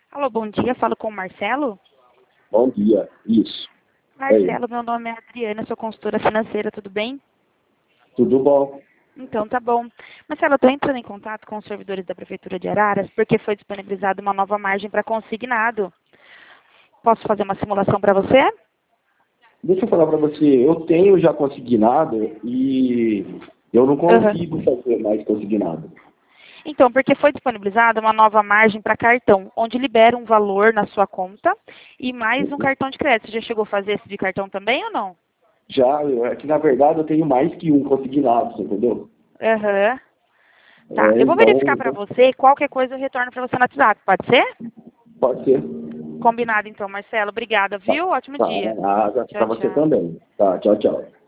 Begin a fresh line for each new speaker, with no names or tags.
Alô, bom dia. Falo com o Marcelo.
Bom dia, isso.
Marcelo, meu nome é Adriana, sou consultora financeira, tudo bem?
Tudo bom?
Então, tá bom. Marcelo, eu estou entrando em contato com os servidores da Prefeitura de Araras porque foi disponibilizada uma nova margem para consignado. Posso fazer uma simulação para você?
Deixa eu falar para você, eu tenho já consignado e eu não consigo fazer mais consignado.
Então, porque foi disponibilizada uma nova margem para cartão, onde libera um valor na sua conta e mais um cartão de crédito. Você já chegou a fazer esse de cartão também ou não?
Já, é que na verdade eu tenho mais que um consignado, você entendeu?
Aham. Tá, eu vou verificar para você, qualquer coisa eu retorno para você no WhatsApp, pode ser?
Pode ser.
Combinado então, Marcelo. Obrigada,
Tá,
viu? Ótimo dia.
nada, para
Tchau,
você
tchau.
também. Tá, tchau, tchau.